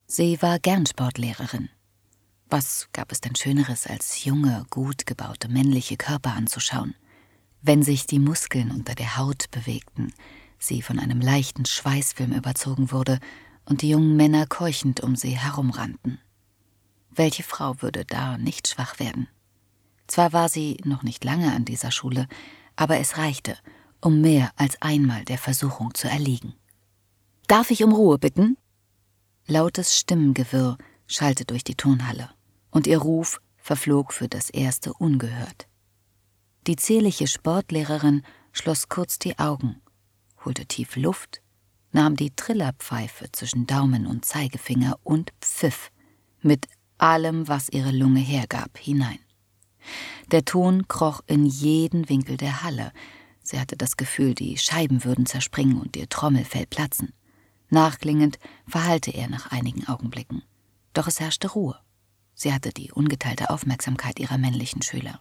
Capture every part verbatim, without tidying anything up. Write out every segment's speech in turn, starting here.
Sie war gern Sportlehrerin. Was gab es denn Schöneres, als junge, gut gebaute männliche Körper anzuschauen? Wenn sich die Muskeln unter der Haut bewegten, sie von einem leichten Schweißfilm überzogen wurde und die jungen Männer keuchend um sie herumrannten. Welche Frau würde da nicht schwach werden? Zwar war sie noch nicht lange an dieser Schule, aber es reichte, um mehr als einmal der Versuchung zu erliegen. »Darf ich um Ruhe bitten?« Lautes Stimmengewirr schallte durch die Turnhalle, und ihr Ruf verflog für das Erste ungehört. Die zierliche Sportlehrerin schloss kurz die Augen, holte tief Luft, nahm die Trillerpfeife zwischen Daumen und Zeigefinger und pfiff mit allem, was ihre Lunge hergab, hinein. Der Ton kroch in jeden Winkel der Halle. Sie hatte das Gefühl, die Scheiben würden zerspringen und ihr Trommelfell platzen. Nachklingend verhallte er nach einigen Augenblicken. Doch es herrschte Ruhe. Sie hatte die ungeteilte Aufmerksamkeit ihrer männlichen Schüler.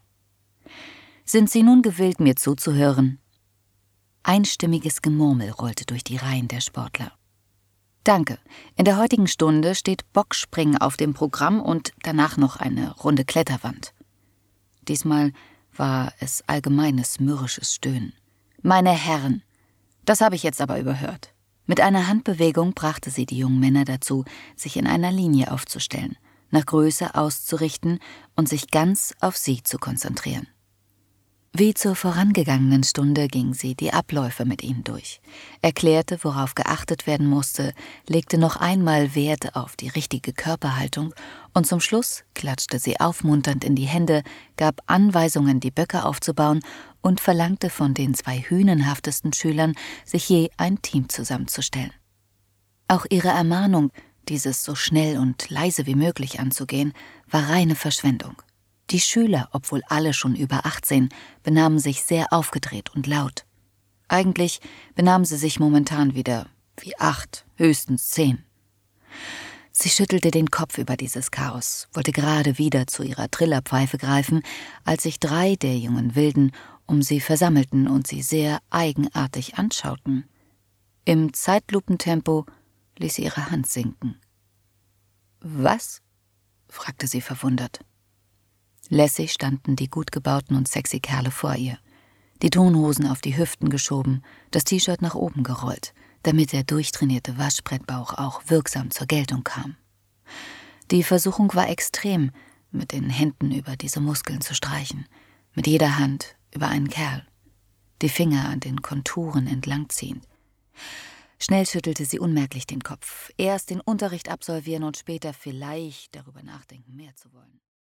»Sind Sie nun gewillt, mir zuzuhören?« Einstimmiges Gemurmel rollte durch die Reihen der Sportler. »Danke. In der heutigen Stunde steht Bockspringen auf dem Programm und danach noch eine Runde Kletterwand.« Diesmal war es allgemeines mürrisches Stöhnen. »Meine Herren, das habe ich jetzt aber überhört.« Mit einer Handbewegung brachte sie die jungen Männer dazu, sich in einer Linie aufzustellen, nach Größe auszurichten und sich ganz auf sie zu konzentrieren. Wie zur vorangegangenen Stunde ging sie die Abläufe mit ihnen durch, erklärte, worauf geachtet werden musste, legte noch einmal Wert auf die richtige Körperhaltung und zum Schluss klatschte sie aufmunternd in die Hände, gab Anweisungen, die Böcke aufzubauen und verlangte von den zwei hünenhaftesten Schülern, sich je ein Team zusammenzustellen. Auch ihre Ermahnung, dieses so schnell und leise wie möglich anzugehen, war reine Verschwendung. Die Schüler, obwohl alle schon über achtzehn, benahmen sich sehr aufgedreht und laut. Eigentlich benahmen sie sich momentan wieder wie acht, höchstens zehn. Sie schüttelte den Kopf über dieses Chaos, wollte gerade wieder zu ihrer Trillerpfeife greifen, als sich drei der jungen Wilden um sie versammelten und sie sehr eigenartig anschauten. Im Zeitlupentempo ließ sie ihre Hand sinken. »Was?« fragte sie verwundert. Lässig standen die gut gebauten und sexy Kerle vor ihr, die Tonhosen auf die Hüften geschoben, das T-Shirt nach oben gerollt, damit der durchtrainierte Waschbrettbauch auch wirksam zur Geltung kam. Die Versuchung war extrem, mit den Händen über diese Muskeln zu streichen, mit jeder Hand über einen Kerl, die Finger an den Konturen entlangziehend. Schnell schüttelte sie unmerklich den Kopf, erst den Unterricht absolvieren und später vielleicht darüber nachdenken, mehr zu wollen.